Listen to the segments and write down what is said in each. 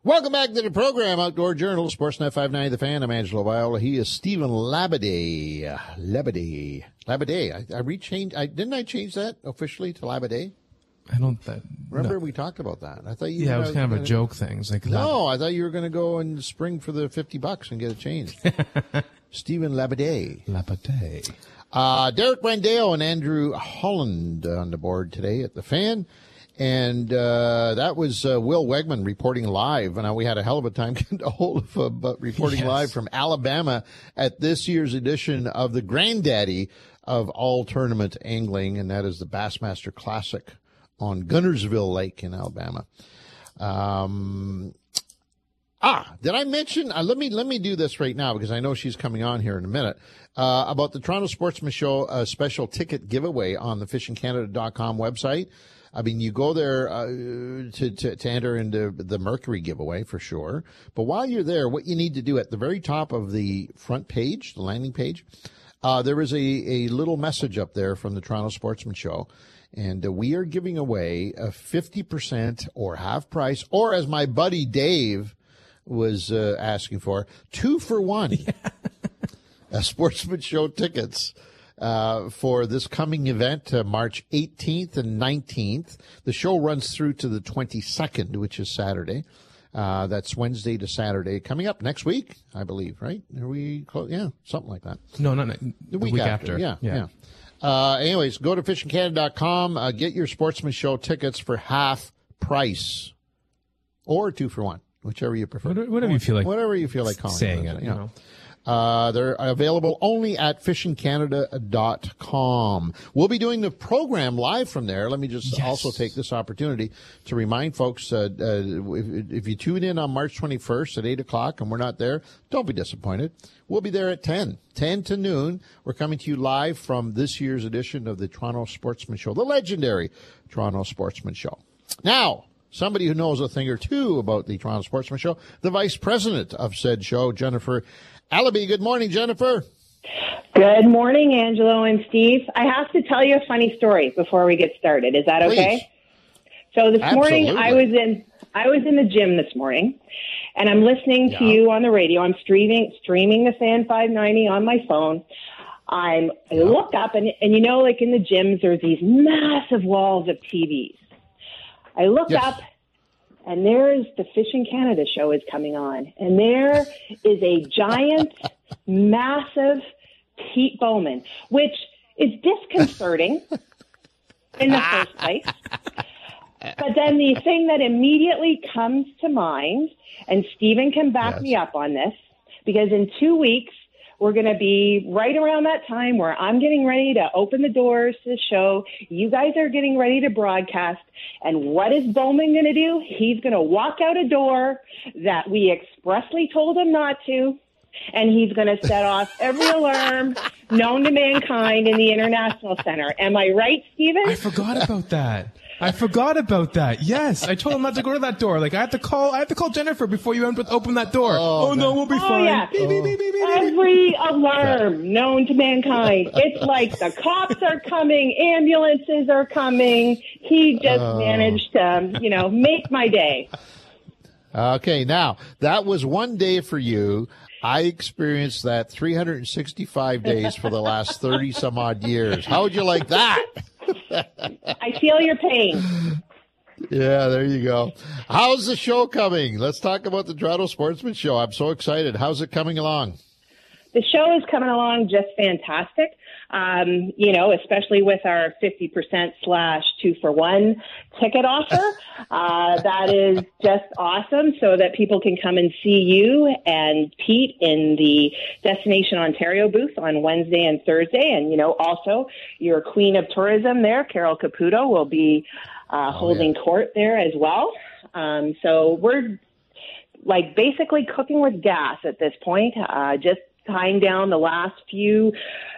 Welcome back to the program, Outdoor Journal, Sportsnet 590 The Fan. I'm Angelo Viola. He is Stephen Labadie. Didn't I change that officially to Labadie? Remember we talked about that. I thought it was kind of a joke thing. It's like, no, I thought you were going to go and spring for the $50 and get it changed. Stephen Labadie. Derek Brandeo and Andrew Holland on the board today at The Fan. And that was Will Wegman reporting live. And we had a hell of a time getting a hold of reporting live from Alabama at this year's edition of the granddaddy of all tournament angling, and that is the Bassmaster Classic on Gunnersville Lake in Alabama. Did I mention, let me do this right now because I know she's coming on here in a minute, about the Toronto Sportsman Show special ticket giveaway on the fishingcanada.com website. I mean, you go there to enter into the Mercury giveaway for sure. But while you're there, what you need to do at the very top of the front page, the landing page, there is a little message up there from the Toronto Sportsman Show. And we are giving away a 50% or half price, or as my buddy Dave was asking for, 2 for 1 Sportsman Show tickets. For this coming event, March 18th and 19th. The show runs through to the 22nd, which is Saturday. That's Wednesday to Saturday. Coming up next week, I believe, right? Are we close? Yeah, something like that. No, the week after. Yeah. Anyways, go to fishingcanada.com, get your Sportsman Show tickets for half price or 2 for 1, whichever you prefer. Whatever you feel like calling saying it, you know. They're available only at fishingcanada.com. We'll be doing the program live from there. Let me just also take this opportunity to remind folks, if you tune in on March 21st at 8 o'clock and we're not there, don't be disappointed. We'll be there at 10 to noon. We're coming to you live from this year's edition of the Toronto Sportsman Show, the legendary Toronto Sportsman Show. Now, somebody who knows a thing or two about the Toronto Sportsman Show, the vice president of said show, Jennifer Allaby. Good morning, Jennifer. Good morning, Angelo and Steve. I have to tell you a funny story before we get started. Is that okay? Please. So this morning I was in the gym this morning, and I'm listening to you on the radio. I'm streaming the Fan 590 on my phone. I look up, and you know, like in the gyms, there's these massive walls of TVs. I look up, and there's the Fishing Canada show is coming on. And there is a giant, massive Pete Bowman, which is disconcerting in the first place. But then the thing that immediately comes to mind, and Stephen can back me up on this, because in 2 weeks, we're going to be right around that time where I'm getting ready to open the doors to the show. You guys are getting ready to broadcast. And what is Bowman going to do? He's going to walk out a door that we expressly told him not to. And he's going to set off every alarm known to mankind in the International Center. Am I right, Stephen? I forgot about that. Yes, I told him not to go to that door. Like I have to call Jennifer before you open that door. Oh no, we'll be fine. Yeah. Every alarm known to mankind. It's like the cops are coming, ambulances are coming. He just managed to, make my day. Okay, now that was one day for you. I experienced that 365 days for the last 30 some odd years. How would you like that? I feel your pain. Yeah, there you go. How's the show coming? Let's talk about the Toronto Sportsman Show. I'm so excited. How's it coming along? The show is coming along just fantastic. Especially with our 50%/2 for 1 ticket offer. That is just awesome, so that people can come and see you and Pete in the Destination Ontario booth on Wednesday and Thursday. And, also your Queen of Tourism there, Carol Caputo, will be holding court there as well. So we're like basically cooking with gas at this point, just tying down the last few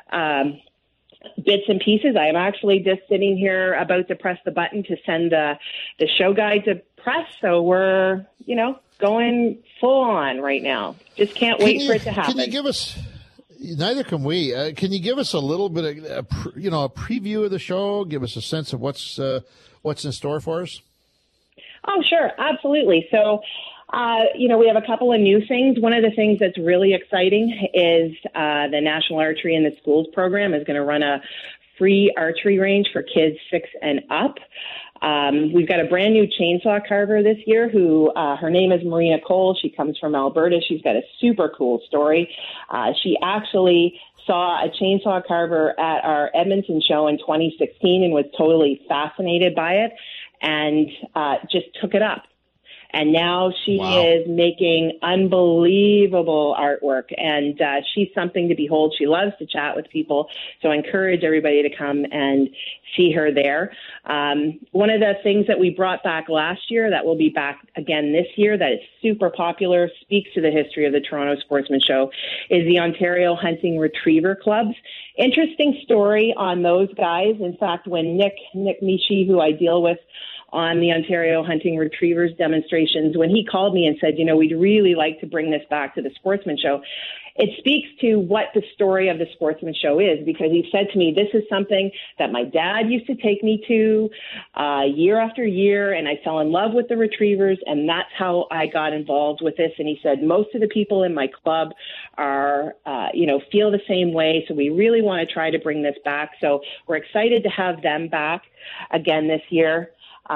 bits and pieces. I am actually just sitting here about to press the button to send the show guide to press. So we're, going full on right now. Just can't wait for it to happen. Can you give us, neither can we, can you give us a little bit of, a preview of the show? Give us a sense of what's in store for us? Oh, sure. Absolutely. So We have a couple of new things. One of the things that's really exciting is the National Archery in the Schools program is going to run a free archery range for kids 6 and up. We've got a brand new chainsaw carver this year who, her name is Marina Cole. She comes from Alberta. She's got a super cool story. She actually saw a chainsaw carver at our Edmonton show in 2016 and was totally fascinated by it and just took it up. And now she is making unbelievable artwork, and she's something to behold. She loves to chat with people, so I encourage everybody to come and see her there. One of the things that we brought back last year that will be back again this year that is super popular, speaks to the history of the Toronto Sportsman Show, is the Ontario Hunting Retriever Clubs. Interesting story on those guys. In fact, when Nick Michi, who I deal with on the Ontario Hunting Retrievers demonstrations, when he called me and said, we'd really like to bring this back to the Sportsman Show, it speaks to what the story of the Sportsman Show is, because he said to me, this is something that my dad used to take me to year after year, and I fell in love with the retrievers, and that's how I got involved with this. And he said, most of the people in my club are, feel the same way, so we really want to try to bring this back. So we're excited to have them back again this year.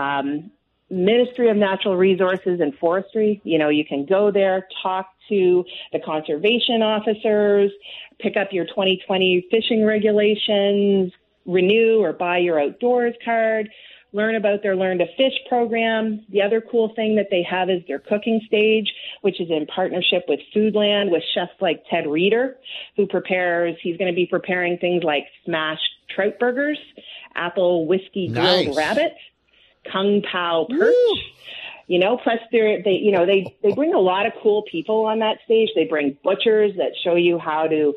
Ministry of Natural Resources and Forestry, you can go there, talk to the conservation officers, pick up your 2020 fishing regulations, renew or buy your outdoors card, learn about their Learn to Fish program. The other cool thing that they have is their cooking stage, which is in partnership with Foodland with chefs like Ted Reeder, he's going to be preparing things like smashed trout burgers, apple whiskey grilled rabbit, Kung Pao perch, plus they bring a lot of cool people on that stage. They bring butchers that show you how to,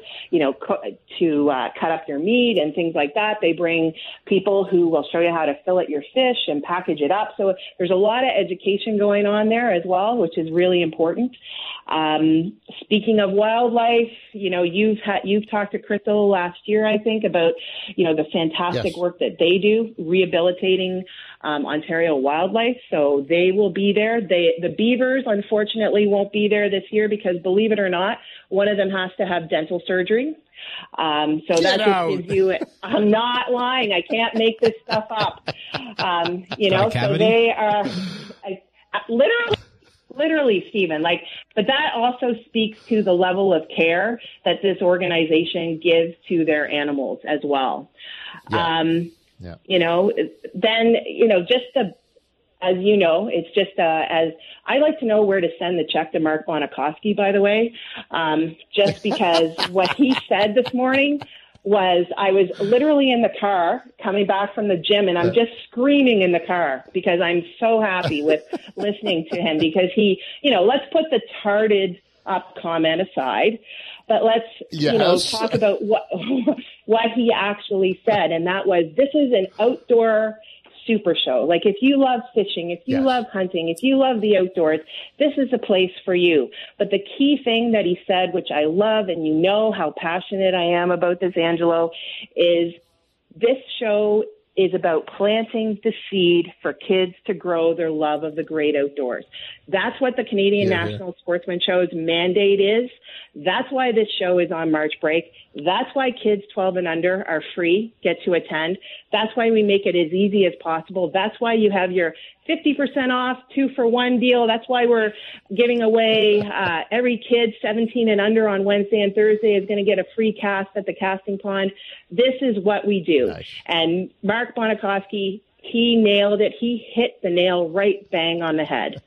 cut up your meat and things like that. They bring people who will show you how to fillet your fish and package it up. So there's a lot of education going on there as well, which is really important. Speaking of wildlife, you've talked to Crystal last year, I think, about, the fantastic work that they do rehabilitating Ontario wildlife. So they will be there. The beavers, unfortunately, won't be there this year because, believe it or not, one of them has to have dental surgery. So that just gives you, I'm not lying. I can't make this stuff up. So they are literally, Stephen, but that also speaks to the level of care that this organization gives to their animals as well. It's just as I like to know where to send the check to Mark Bonakoski, by the way, just because what he said this morning was I was literally in the car coming back from the gym, and I'm just screaming in the car because I'm so happy with listening to him, because he, let's put the tarted up comment aside, but let's talk about what he actually said. And that was, this is an outdoor super show. Like, if you love fishing, if you love hunting, if you love the outdoors, this is a place for you. But the key thing that he said, which I love, and you know how passionate I am about this, Angelo, is this show is about planting the seed for kids to grow their love of the great outdoors. That's what the Canadian National Sportsman Show's mandate is. That's why this show is on March break. That's why kids 12 and under are free, get to attend. That's why we make it as easy as possible. That's why you have your 50% off 2-for-1 deal. That's why we're giving away every kid 17 and under on Wednesday and Thursday is going to get a free cast at the casting pond. This is what we do. Nice. And Mark Bonakoski, he nailed it. He hit the nail right bang on the head.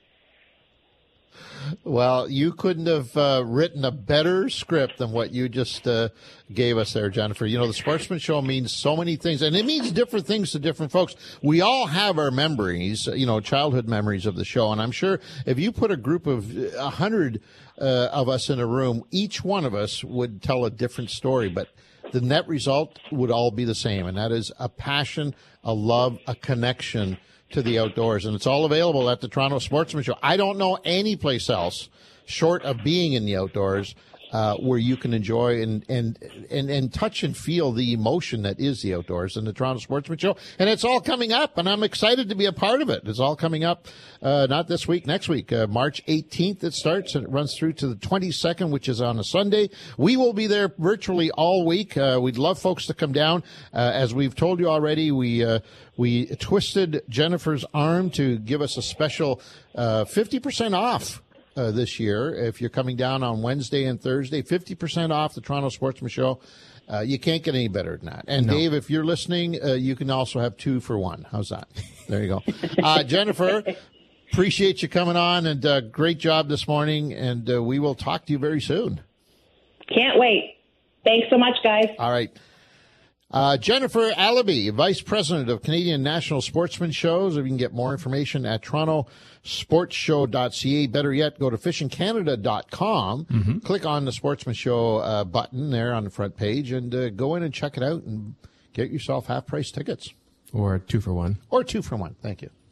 Well, you couldn't have written a better script than what you just gave us there, Jennifer. The Sportsman Show means so many things, and it means different things to different folks. We all have our memories, childhood memories of the show, and I'm sure if you put a group of 100 of us in a room, each one of us would tell a different story, but the net result would all be the same, and that is a passion, a love, a connection to the outdoors, and it's all available at the Toronto Sportsman Show. I don't know any place else, short of being in the outdoors, where you can enjoy and touch and feel the emotion that is the outdoors and the Toronto Sportsman Show. And it's all coming up, and I'm excited to be a part of it. It's all coming up, not this week, next week, March 18th it starts, and it runs through to the 22nd, which is on a Sunday. We will be there virtually all week. We'd love folks to come down. As we've told you already, we twisted Jennifer's arm to give us a special 50% off this year. If you're coming down on Wednesday and Thursday, 50% off the Toronto Sportsman Show. You can't get any better than that. And Dave, if you're listening, you can also have 2 for 1. How's that? There you go. Jennifer, appreciate you coming on, and great job this morning. And we will talk to you very soon. Can't wait. Thanks so much, guys. All right. Jennifer Allaby, Vice President of Canadian National Sportsman Shows. If you can get more information at torontosportshow.ca. Better yet, go to fishingcanada.com, click on the Sportsman Show button there on the front page, and go in and check it out and get yourself half-price tickets. Or 2 for 1. Or 2 for 1. Thank you.